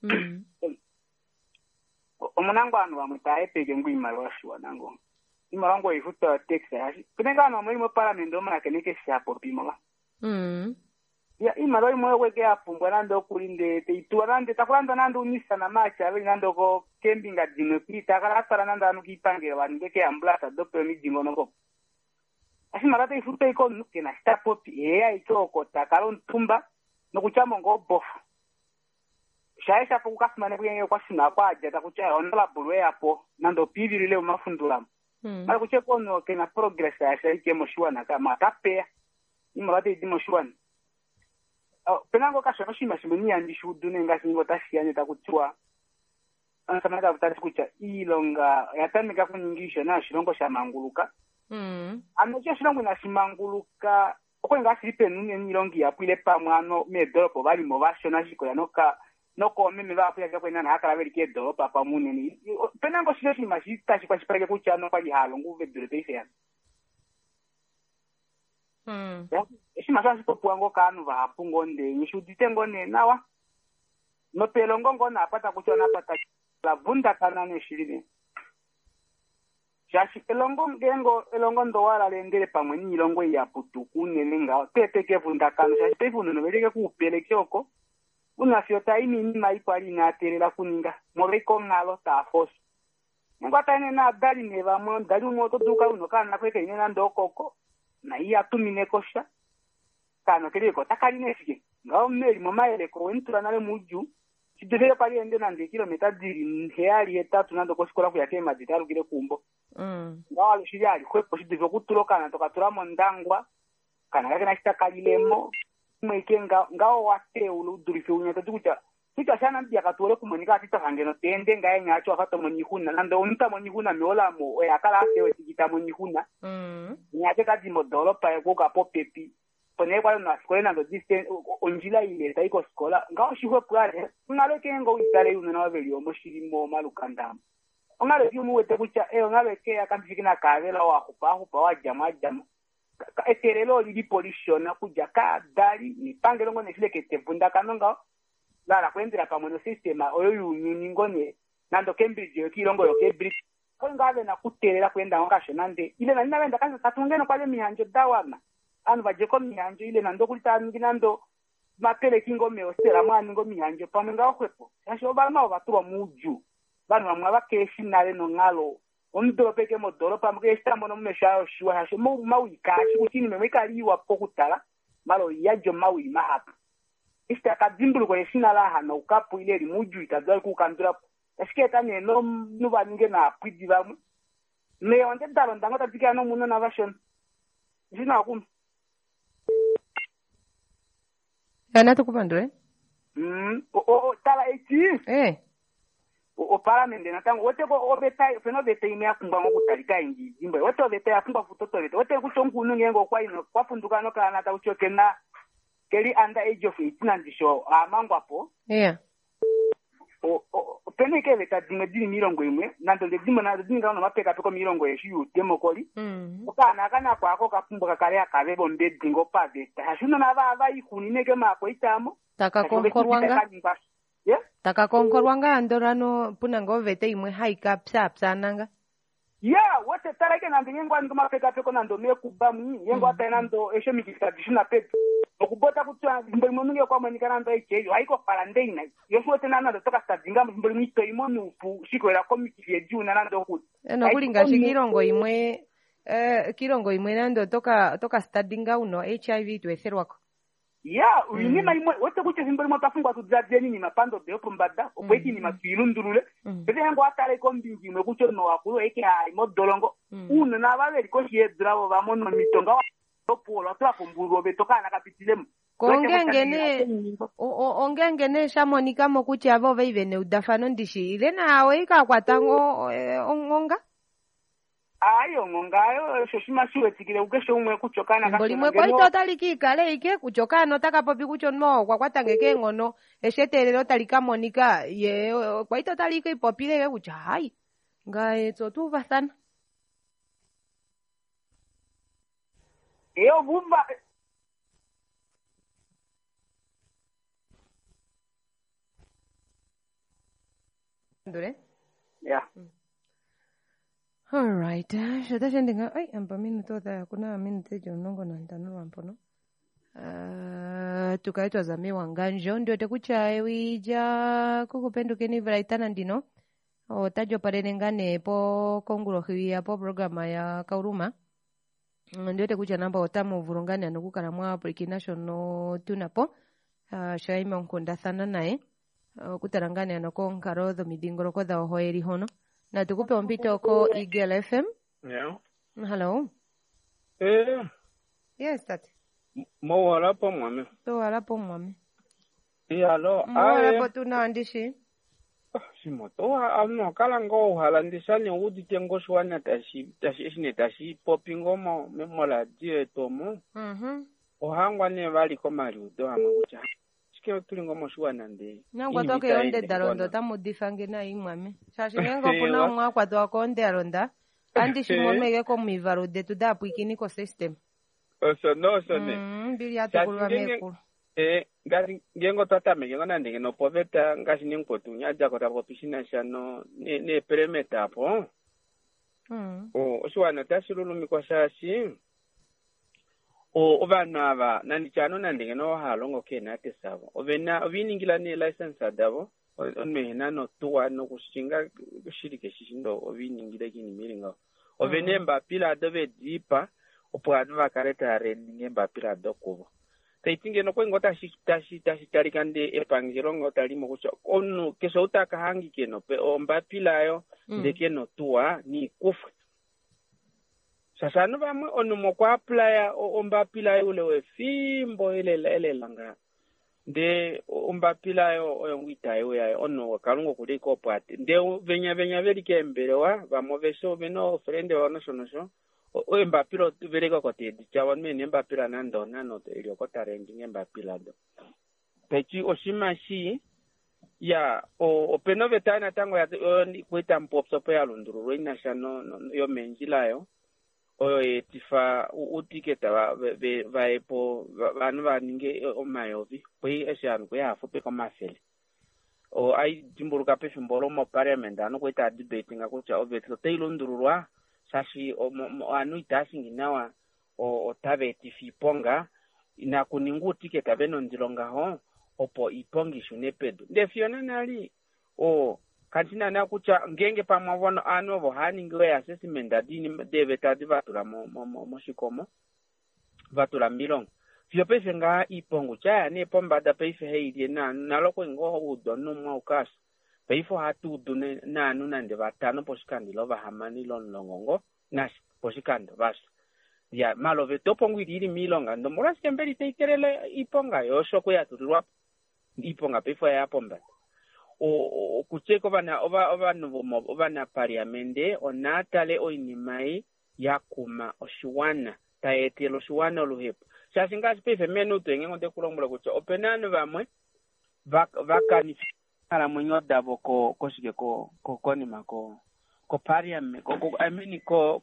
omunango anu bamutaye pege ngwima lwashwa nango imarango ifuta Texas kunenga no muri mo parliament ndo mana keneke shapo pimola ya imalo imwe weke apumbwa nando kulinde teitua nande takulanda nando unisa na macha abeli nando ko camping adino kita kala tara nanda anu kipange wanike amblata dope mi jingo noko asimarata ifuta iko kena stapo iko takalon tumba nokuchamo ngo bofu shaisha po kukasima nekuyenge kwa sina kwa ajata kuchaya ondola bulwe hapo nando piviri leo mafundula mara kucheko no kena progress ya shaike moshuana kama tapea imarata idimo shuana penango kasho shima shimeni andishu dune ngasingo tashiane takutua ansamaka kutati kucha ilonga yatamika kunyingisho na shilongo sha manguluka anoche shilongo na shimanguluka okwenga sipe nunye nilongi ya pile pamwano me doropo bali movasho na shiko ya noko meme ba kuya kwena na hakala beli ke doropa pamune ni penango shima shita shikwa shipeleke kucha no pali halo nguve dorope ise shima sasa popuango kanu va pungonde nishudite ngone nawa no pelongo ngona apata kuchona apata la vunda kana ne shirine shashi elongo ndo wala lengele pamwe ni ilongo ya putuku nenenga tete vunda kana shashi tefuno no beleke kupeleke oko unafyota ini ni maipali na terela kuninga moreko ngalo ta fos ngata ne na dali ne va mo dali mo to duka uno kana kweke ne na ndokoko na iya tuminekosha kana kiriko takalineshike ngao mmeli momaele ko wentura nale muju sidere pali ende na kilomita diri heali 3 nando kosikola ku yakema ditaru kile kumbo ngao alishijali kwepo sidivyo kutuloka na tokatura mondangwa kana yake na shitakalilemo mwekenga ngao wate uludurife unyata tukucha sika sana mbia katole kumonika atita hangeno tende ngaye ngacho afato monyihuna nando unta monyihuna meola mo yakala asewe tikita monyihuna nyate kati modolo pa yoka popepi pone kwa na skola nando distance onjila ile taiko skola ngao shihwe plane ngaleke ngo itale uno na wabeli omoshirimo malukanda ngale byo muwete kucha ngaleke akamfikina kavela wa kupa wa jama eterelo lili pollution na kuja ka dali ni pangelo ngone fileke tevunda kanonga lara kwendera pamono system oyo yunyuni ngone nando Cambridge yokilongo yo Cambridge ko ngave na kuterera kwenda ngakasho nande ile na ninaenda kanza katungeno kwa mihanjo dawana anu baje ko mihanjo ile nando kulita nando mapele kingo meosera mwana ngo mihanje pamwe ngaho kwepo yasho bana batuba muju bana bamwe bakeshi nale no ngalo ondo peke modoro pamwe estamo no meshayo shiwa hasho mu mawikashi kutini memekaliwa pokutala malo yajo mawi mahapa ista kadzimbulu kwa yesina laha na ukapu ile muju itadwa kukandura esiketa ne no nuba ninge na pidi bamwe me onde dalo ndanga tatika no muno na version jina kum Ana tukupandure tala eti o paramende na tango wote ko obeta feno beta ime akumba ngo kutalika ingi jimba wote obeta akumba futoto beta wote kuchonku nungengo kwa ino kwa funduka no kana ta uchoke na keli under age of 18 andisho amangwapo peneke beta dimedini mirongo imwe nando ndimo na ndinga no mapeka peko mirongo yeshu demokoli ukana kana kwako kapumbuka kale akabebo ndedingo pa beta hashuna na baba ikunine mako itamo takakonkorwanga takakonkorwanga andorano punango vete imwe haika psa nanga wote tarake nando ngengwa ndo mapeka peko nando mekubamu yengo ata nando eshemikisa dishuna pepe okubota kutwa mbali mununge kwa manikana ndo echeyo haiko parandeina yoso tena nando toka stadinga mbali mito imonu upu shiko la komiti ye juu na nando kuti no kulinga kirongo imwe nando toka stadinga uno HIV tweserwako uinima imwe wote kuche mbali motafungwa tudzadzeni ni mapando beopo mbada okweti ni mapilundurule bete yango atale kombingi imwe kucho no wakulu eke ai modolongo uno na babeli ko shiedrawo bamono mitonga opolo twapo mburo betokana kapitilemo ongengene shamonika mokuchi avo veivene udafano ndishi ile nawe ikakwatango ongonga ayo ngongayo shoshima shiwe tikile ukesho umwe kuchokana kasi mwe kwa ito talikikale ike kuchokana takapopi kucho no kwa kwatangeke ngono eshetelelo talikamonika ye kwa ito talika ipopile kucha hai ngae tsotuva sana bumba ndure all right shata shendinga ampa minuto da kuna minute jonongo na ntano wampono tukaitwa zami wanganjo ndio tekuchae wija kukupendukeni vraitana ndino otajo parenengane po kongulo hiya po programa ya kauruma ndio tekucha namba otamu vurungani anokukala mwa African National tunapo shaime onkunda sana naye kutarangani anoko nkarodho midingoro kwa dha hoeri hono na tukupe ompito ko Eagle FM. Hello. Yes, tati. Mo walapo mwame. To walapo mwame. Hello. Mo walapo tunaandishi. Simoto amno kala ngo halandishani udi tengo shwana tashi popingo mo memola die tomo. Ohangwa ne bali ko mali udo amakucha. Sikyo tulingo mo shwana ndi. Nangwa toke onde darondo tamudifange na imwame. Shashi ngengo kuna mwa kwa to konde aronda. Andishi momege ko mivaro de tudapu ikiniko system. So ne. Bili atukulwa meku. Ngasi ngengo tatame ngona ndenge no poveta ngasi ningpotu nyaja ko tapo piscina shano ne peremeta hapo. Oshwana tashirulu mikwa shashi. Ovana ava nandi chano nandenge no halongo kena tesavo. Oviningila ni license adavo. Onmehena no tuwa no kushinga kushirike shishindo oviningila kini miringa. Ovenemba pila adove dipa opwadva kareta renimba pila dokubo. Taitinge no kwengo tashi tarikande epangiro ngota limo kucho onu keso utaka hangi keno pe omba pilayo ndeke no tuwa ni kufu sasa no vamwe onu mokwa apply omba pilayo ule we fimbo ile langa de omba pilayo oyongitayo ya onu kalungo kuliko pati de venya veli kembelewa vamoveso beno friend ono sono Oemba pilo verega kote dichawan me nemba pila nando nano elio kota rengi nemba pila do. Pechi oshimashi ya o penove tana tango ya kweta mpopso pe alunduru ina shano yo menjilayo o tifa utiketa va epo vanu vaninge o mayovi pe eshan ko ya fope ko mafeli. O ai timburuka pe fimbolo mo parliament anu kweta debate ngakucha obetlo teilundurwa sashi anu itasingi nawa o tabe tifiponga na kuningu tiketa beno ndilongaho opo ipongishu nepedu ndefiona nali kantina na kucha ngenge pamavono anovo haningiwe assessment adini deve tadi vatura mo shikomo vatura milongo fio pese nga ipongu chaya ne pomba da pese heidi na loko ngo udo no mwa ukas peifo hatu dune na nuna nde vatano posikandi lova hamani longongo na posikandi vas ya malove topongu iri milonga ndo mora semberi teikerele iponga yosho ko yaturirwa iponga peifo ya pomba o kucheko bana parliamente onatale oinimai yakuma oshiwana taetelo shiwana oluhepo shasingazi pefe menu tenge ngonde kulomula kucha openano bamwe vakani ala mwenyo dabo ko shike ko konima ko parliament ko I mean ko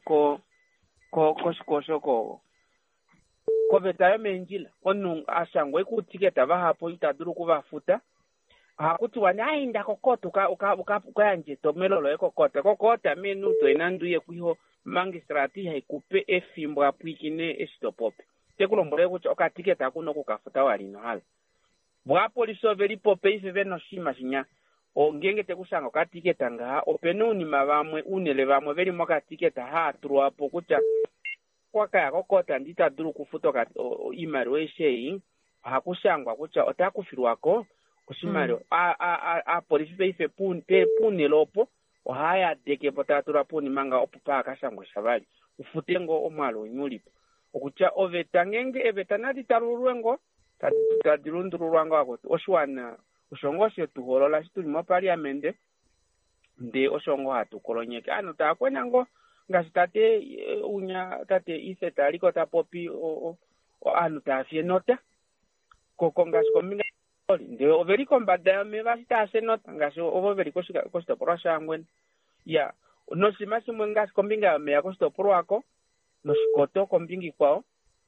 shiko ko betayo menjila onu ashangwe ku tiketa bahapo itaduru kubafuta hakuti wanainda kokoto ukanje tomelolo ekokota menu to inanduye kwiho magistrati haikupe efimbo apwikine esitopope tekulombole kuti okatiketa kuno kukafuta walino hala bwa poliso veri pope ife veno shima shinya ngenge tekusanga okatiketa nga openuni mabamwe unele bamwe veri mokatiketa ha truapo kucha kwaka kokota ndita duru kufutoka imari weshei hakushangwa kucha otakufirwako kushimaro a polisi peife pune lopo ohaya deke potatura puni manga opupa akashangwa shabali ufutengo omwalo nyulipo okucha ovetangenge evetanadi taruruengo tadirundururwango akoti oshwana ushongoshe tuholola situli mo parliamente nde oshongo hatukolonyeke ano takwenango ngasitate unya tate ise taliko tapopi anu tafie nota koko ngasikominga nde overi kombada me vasita senota ngasi ovo veri kosto proshangwen ya no simasi mwengas kombinga me akosto proako no shikoto kombingi kwao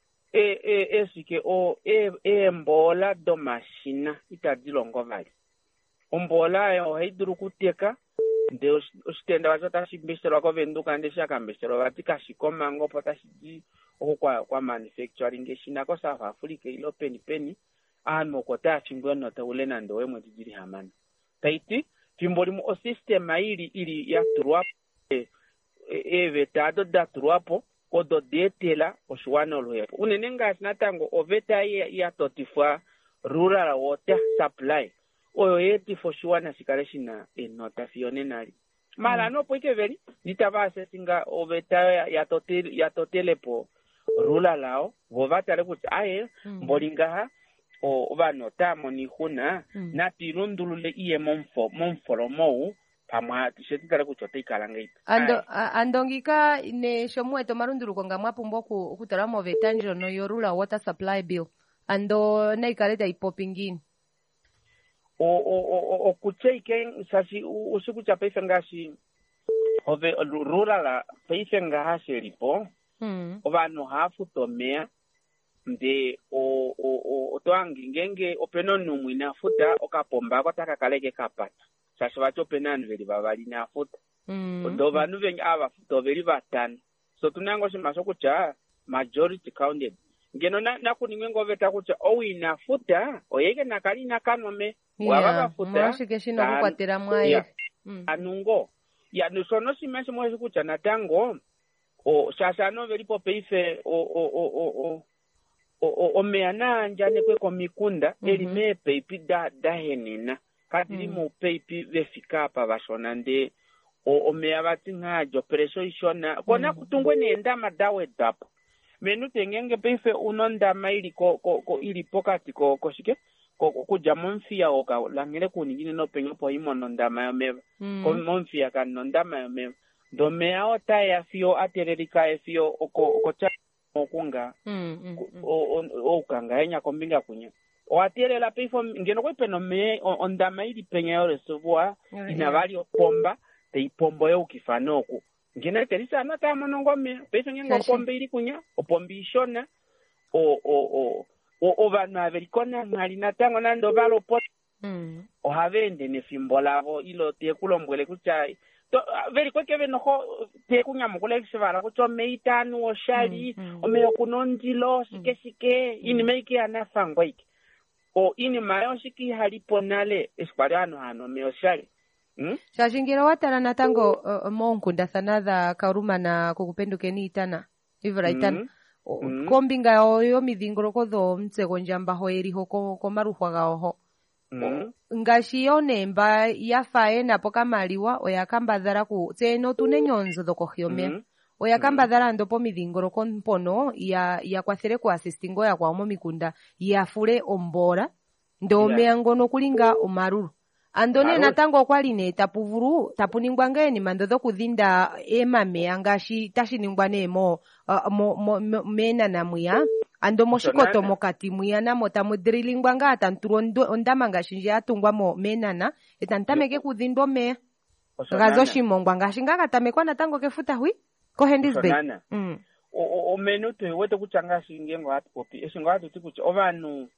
esike mbola do machina itadilongo vali ombola o haiduru kuteka nde ostenda wazota shimbesero ko venduka nde shakambesero vatika shikomango potashiji kwa manufacturing eshina ko South Africa ilo penny ano kota chingwana taulena ndo wemwe tijiri hamana taiti timboli mu system ili ya truap vetado da truapo kodo detela oshwana olwepo unenenga sinatango oveta ya totifwa rural water supply oyo yeti foshwana sikaleshina enotafione nali mala no poike veri nitabase singa oveta ya totelepo rural lao vovatale kuti aye mbolingaha vanota monihuna na tirundulule iye monfolomo pamwa tishetitale kuchote ikalanga ipa andongika ne shomweto marunduluko nga mwapumbo kutala movetanjo no yorula water supply bill ando na ikaleta ipopingini kucheike sasi usikucha peife ngasi ove rural peife ngahase lipo ovano hafu tomea nde otoangi ngenge openo mwina futa okapomba kotaka kaleke kapata sasa vacho penani veli vavali na futa ndo vanu venye ava futa veli vatano so tunango shimaso kucha majority counted ngeno nakuningengo veta kucha owina futa oyeke nakali nakanome wavava futa mwashikeshino kukwatira mwaye anungo ya nusono shimaso mwezi kucha natango sasa no veli po peife omeana njane kwe komikunda elime peipi da henena kadiri mu peipi vefika pa bashona nde omea bati ngajo preso ishona kona kutungwe nenda madawe dapo menu tengenge peife unonda maili ko ili pokati ko shike kuja monfia oka langile kuningine no penyo po imono ndama yomeva ko monfia kan ndama yomeva do mea ota ya fio atererika e fio okocha okunga okanga enya kombinga kunya oatele la peifo ngeno ko peno me ondama ili penya reservoir inavali opomba te ipombo yo kifanoku ngene terisa nata monongo me peifo ngengo pombe ili kunya opombi ishona vana averikona ngali natango nando valo pot o havende ne fimbolavo ilo te kulombwele kucha veri kweke venoho tekunyamukula kisivara kuti omeitanu oshali omeyo kunondilo sike ini meiki anafangwa iki o ini mayo shiki halipo nale esikwali hano meyo shali shashingira watara natango monkunda sanadha kaurumana kukupendukeni itana ivra itana kombinga yo midhingoloko dho mtsego njambaho eriho komaruhwa gaoho ngashi yonemba yafae napo kamaliwa oyakambadhara ku tseno tune nyonzo dhokohiomea oyakambadhara ndopo midhingoloko mpono yakwathele ku assistingo yakwawo momikunda yafule ombora ndomea ngono kulinga omaruru andone natango kwali ne tapuningwa ngeni mando dhokudhinda emameya ngashi tashiningwa nemo mena namwiya ando moshikoto mokati mwiya namo tamudrilingwa nga tanturo ondama ngashi nje atungwa mo menana etantameke kudhinda omeya gazo shimongwa ngashi nga katamekwa natango kefuta hui ko Hendy's Bay omenu wete kuchanga shingengo atipopi eshingo ati kuti ovanu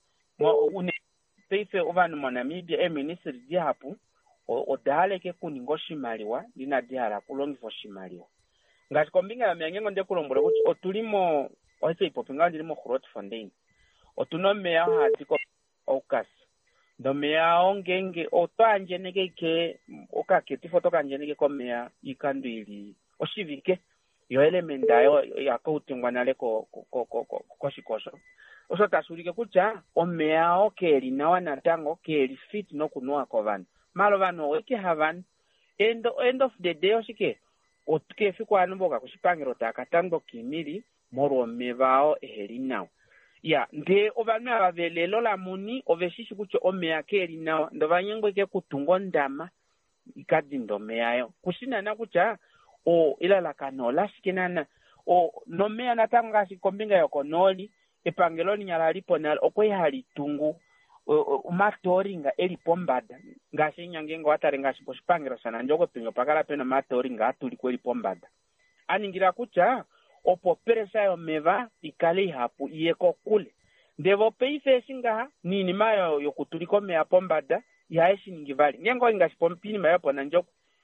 peife ovanu monamibia eministry dihapu odaleke kuningo shimaliwa lina dihala kulongifo shimaliwa ngati kombinga ya miangengo ndekulombole kuti otulimo oise ipopinga ndilimo Groote Fontein otuno meya hatiko Aucas ndo meya ongenge otoanjeneke ke okaketifo tokanjeneke komeya ikandu ili oshivike yo elementa yo yakautingwa nale koshikosho oso tasulike kutya omeya okeli nawa natango keli fit nokunuwa kovanu malo vano weke havanu end of the day oshike otikefi kwanu boka kushipangiro takatando kimili moro omevao eheli nawa ya nde ovanu avavelelo la muni oveshishi kutya omeya keli nawa ndo vanyengwe ke kutungo ndama ikadindo meyayo kushinana kutya ilala kanola shikinana nomeya natango ngashi kombinga yokonoli epangeloni nyala lipo nalo okwehali tungu matori nga elipo mbada ngashi nyangengo watare ngashi poshipangelo sana njoko pingo pakala pena matori nga atuli kwelipo mbada aningira kucha opo peresa yo meva ikale hapu iyeko kule ndevo peife singa nini mayo yokutuliko meya pombada yaeshi ningivali ngengo ngashi pompini mayo pona njoko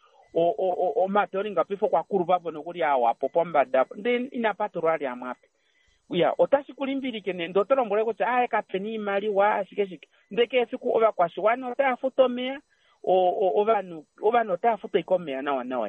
o matori nga pifo kwa kurubapo nokuri awapo pombada then inapaturali amwapi ya otashikulimbiri kene ndotolombole kuti aye kapeni imali wa ashike ndeke siku ova kwashwana otafutomea ovanu otafuto ikomea nawa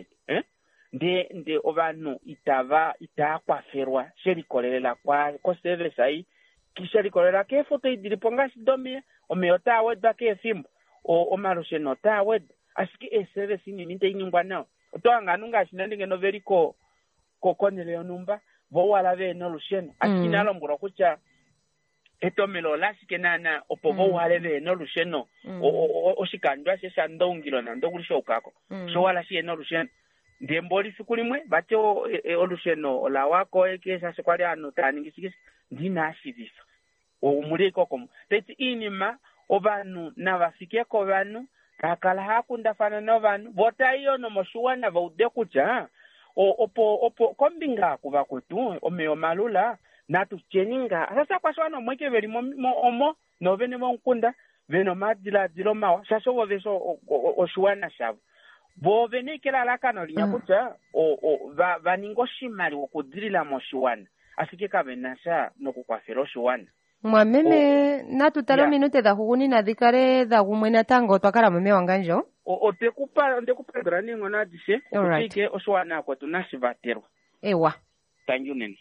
nde ovanu itakwaferwa sherikolelela ko service ayi kisherikolera kefuto idilipo ngashi domea omeya otawedwa kefimbo omalusheno otawedwa ashike service ini ninte iningwa nawo otoanganu ngashi nandingeno veriko konele onumba vowala veno lusheno akinalo mbura kucha etomelo lashike nana opo vowale veno lusheno oshikandwa sheshandongilo nandokulisho ukako so wala sheno lusheno ndemboli sikulimwe bacho olusheno olawako ekesa sekwali ano taningisikisi ndinashivisa omuliko komo teti inima ovanu navafikeko vanu kakala hakundafana novanu votaiyo nomoshuwana vaude kucha opo kombinga kuva kwetu omeyo malula natucheninga sasa kwashwana mweke veli omo novene monkunda veno madiladzilo mawa sasa voveso oshuwana shavo vovene kela lakano linya kutya vaningo shimali wokudilila moshuwana asike kavenasha nokukwafela oshuwana mwameme natutalo minute dha huguni na dhikare dha gumwe natango twakala mweme wanganjo ndekupa draningo nadishe okutike oshuwana kwetu nashivaterwa ewa thank you nene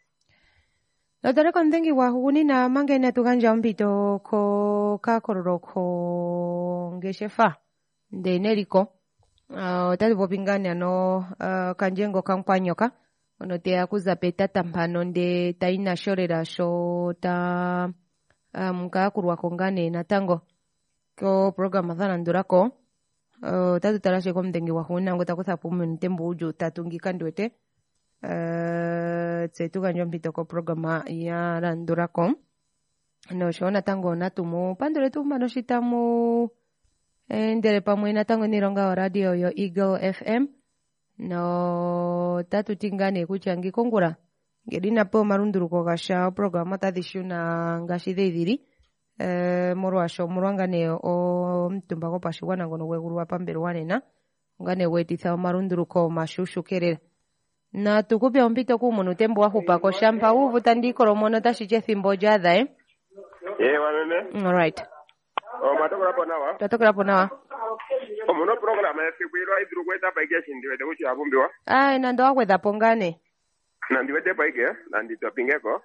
Lotare kondengi wa huguni na mangena tuganja ombito ko kakororo ko ngeshefa de neriko tatu popingani ano kanjengo kankwanyoka ono te akuza peta tampano nde taina shorera sho ta mkakurwa kongane natango ko programa thana ndurako tatu tarashe ko mdengi wa huna ngota kusa pumu ntembu uju tatungi ndwete tsetuga njompito ko programa ya randurako no shona tango natumu pandore tu mano shitamu ndere pamwe natango nironga wa radio yo Eagle FM no tatu tingane kuchangi kongura gedina po marunduruko gasha programa tadishuna ngashide idiri moro asho murwangane o mtumbako pashiwana ngono weguru wapambere wanena ngane wetitha marunduruko mashushukerera na tukupya ompito kumunu tembo wahupako shampa uvu tandikolo mono tashiche thimbo jadha wameme. Alright. Tatokera ponawa. Omuno programa yafikwirwa idru kweta paike ndiwede kuchi abumbiwa. Nando wakwetha pongane. Nandiwede paike nanditopingeko.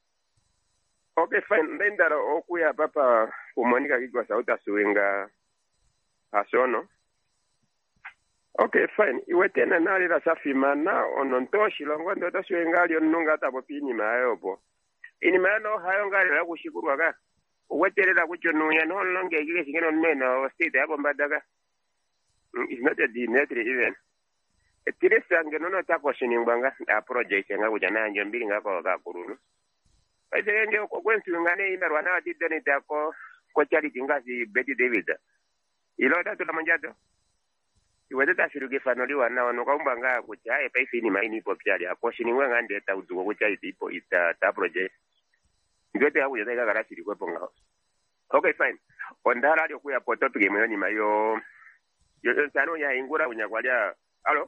Okay, fine. Ndendara okuya papa kumonika kikwa sauta suinga asono. Okay, fine. Iwe tena nali la safi mana onontoshi longo ndo suinga ali onunga tabo pini mayopo. Ini mano hayo ngali la kushikurwa ka. Weterera kuchonuya no longe kile singeno meno state hapo mbadaga. It's not a dinetri even. Etiresa ngeno tako shiningwanga a project nga kujana nje mbili ngako ka kurunu. Bese ndio kwentu ngane imerwa na dideni tako kwa charity ngazi Betty David. Ilo tatu la manjato. Iweze tashiruke fanoliwa na wanokaumba nga kuchaye paifi ni maini ipo pyali. Ako shiningwanga ndeta uzuko kwa charity ipo ita ta project. Ndote hapo ya daga garasi likwepo ngao. Okay, fine. Ondara lyo kuya po topic imeni mayo yo sano ya ingura unyakwalia. Alo?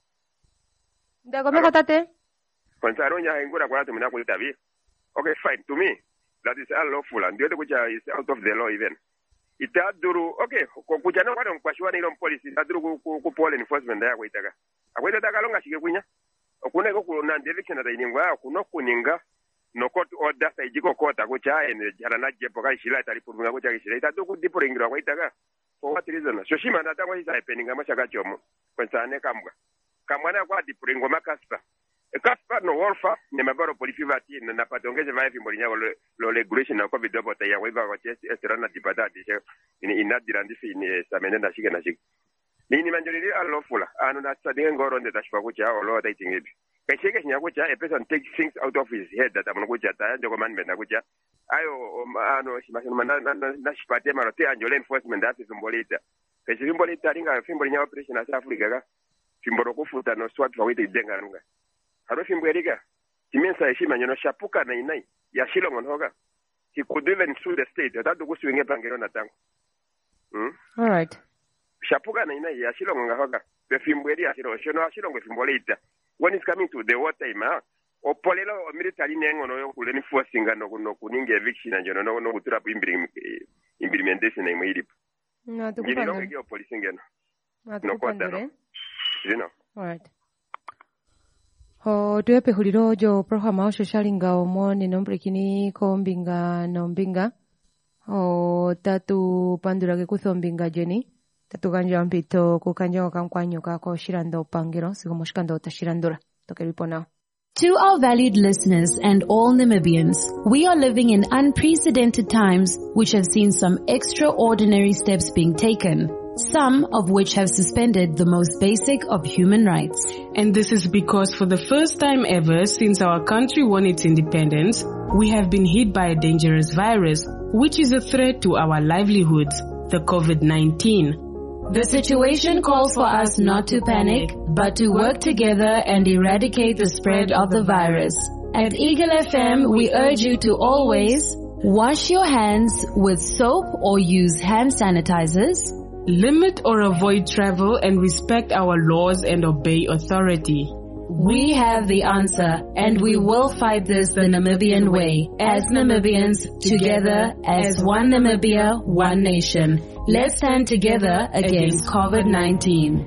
Ndakomeko tate? Konsaro ya ingura kwa tumina kulita vi. Okay, fine. To me, that is unlawful and the other which is out of the law even. Itaduru, okay, kujana kwa nkwashwa ni long policy, itaduru ku pole enforcement ya kwa itaka. Akwenda taka longa shike kunya. Okuna iko kuna direction ata iningwa kuno kuninga. No court order sa ijiko kota kucha ene jarana jepo kai shila tali purunga kucha kishila itatu ku diporingira kwa itaka for what reason shoshima ndata kwa isa ipeninga mashaka chomo kwensane kamwa kamwana kwa diporingo makaspa kaspa no wolfa ne mabaro polifivati na patongeze vaifi molinya lo regulation na covid double ta ya waiva kwa chest estrana dipata dishe ini inadira ndisi ni samenenda shike na shike ni manjolili alofula anu na tsadenge ngoro ndeta shpa kucha olo ta itingibi kashike kinyakucha a person take things out of his head that amnakucha ta ndio commandment nakucha ayo ano shimashino na shipate marote anjole enforcement that simbolita kashike simbolita ringa fimbo nya operation as Africa ka fimbo rokufuta no swat for wite denga runga haro fimbo erika kimensa heshima nyono shapuka na inai ya shilo monhoga he could even sue the state that do kusiwenge pangero na tango all right shapuka na inai ya shilo monhoga the fimbo erika shilo ngefimbolita. When it's coming to the water, opolelo military nengo no kuleni forcing no kuninge eviction and no kutura implementation na mwiri. No tukupanda. Ngiri lokege police ngeno. No kwata. You know. All right. Tuepe huliro jo programa osho shalinga omoni nombre kini ko mbinga no mbinga. Tatu pandura ke kusombinga jeni. Tatuganja mpito kukanjo kankwanyo kako shirando pangiro sikomoshikando tashirandura tokeripo now. To our valued listeners and all Namibians, we are living in unprecedented times which have seen some extraordinary steps being taken, some of which have suspended the most basic of human rights. And this is because for the first time ever since our country won its independence, we have been hit by a dangerous virus which is a threat to our livelihoods, the COVID-19. The situation calls for us not to panic, but to work together and eradicate the spread of the virus. At Eagle FM, we urge you to always wash your hands with soap or use hand sanitizers, limit or avoid travel, and respect our laws and obey authority. We have the answer, and we will fight this the Namibian way. As Namibians, together as one Namibia, one nation. Let's stand together against COVID-19.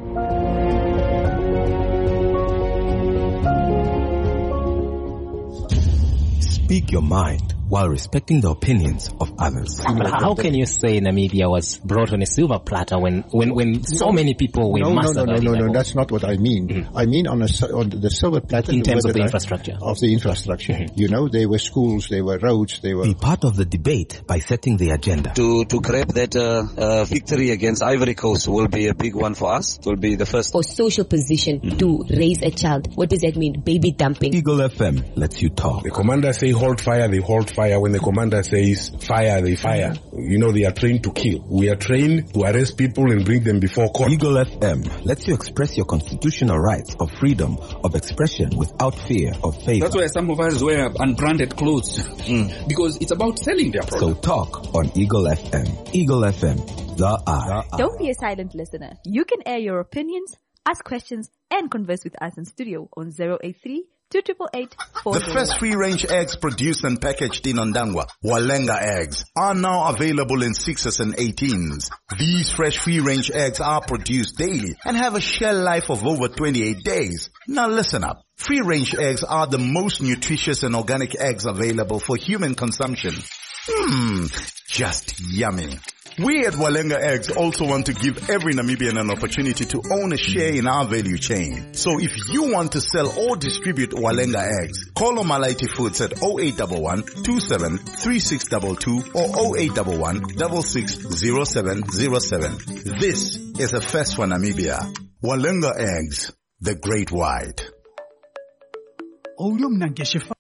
Speak your mind while respecting the opinions of others. But how can you say Namibia was brought on a silver platter when so many people were massacred? No, that's not what I mean. Mm-hmm. I mean on the silver platter. In terms of the infrastructure. Of the infrastructure. Mm-hmm. You know, there were schools, there were roads, there were... Be part of the debate by setting the agenda. To grab that victory against Ivory Coast will be a big one for us. It will be the first. For social position to raise a child. What does that mean? Baby dumping. Eagle FM lets you talk. The commanders say hold fire, they hold fire. fire. When the commander says fire, they fire. You know, they are trained to kill. We are trained to arrest people and bring them before court. Eagle FM lets you express your constitutional rights of freedom of expression without fear of favor. That's why some of us wear unbranded clothes. Because it's about selling their product. So talk on Eagle FM. Eagle FM, the eye. Don't be a silent listener. You can air your opinions, ask questions, and converse with us in studio on 083-288-401. The first free-range eggs produced and packaged in Ondangwa, Walenga eggs, are now available in 6s and 18s. These fresh free-range eggs are produced daily and have a shelf life of over 28 days. Now listen up. Free-range eggs are the most nutritious and organic eggs available for human consumption. Just yummy. We at Walenga Eggs also want to give every Namibian an opportunity to own a share in our value chain. So if you want to sell or distribute Walenga Eggs, call Omalaiti Foods at 0811 27 3622 or 0811 660707. This is a first for Namibia. Walenga Eggs, the great white.